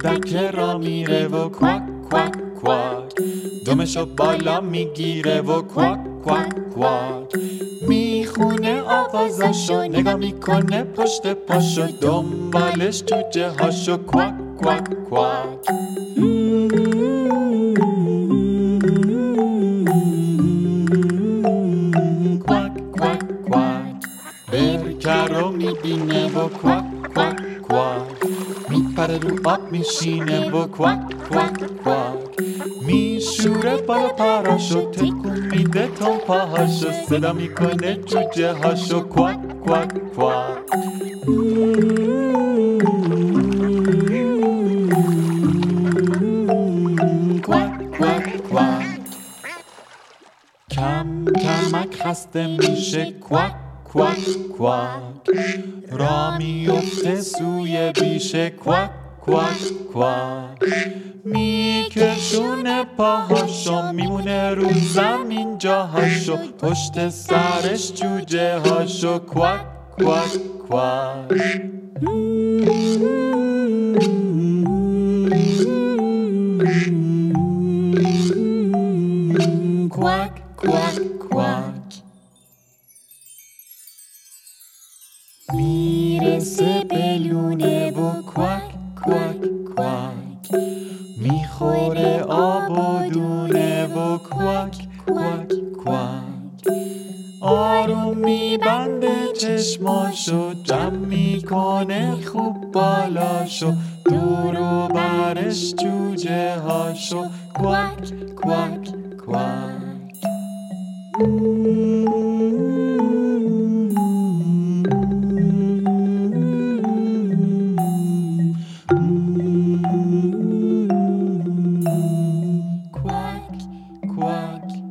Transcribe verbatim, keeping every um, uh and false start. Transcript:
سکه را میره و کوک کوک کوک، دمشو بالا میگیره و کوک کوک کوک، میخونه آوازشو، نگاه میکنه پشت پاشو، دنبالش جوجه هاشو، کوک کوک کوک. کوک کوک کوک، برکه رو میبینه و کوک کوک کوک، میپره رو آب میشینه و کوک کوک کوک، میشوره بالا پراشو، تکون میده تا پاهاشو، صدا میکنه جوجه هاشو، کوک کوک کوک. کوک کوک کوک، کم کمک خسته میشه، کوک کوک کوک، را میفته سوی بیشه، کوک کوک کوک، میکشونه پاهاشو، میمونه رو زمین جاهاشو، پشت سرش جوجه هاشو، کوک کوک کوک. کوک کوک کوک، میرسه به لونه و کوک کوک کوک، میخوره آب و دونه و کوک کوک کوک، آروم میبنده چشماشو، جمع میکنه خوب بالاشو، دور و برش جوجه هاشو، کوک کوک کوک. Quack, quack.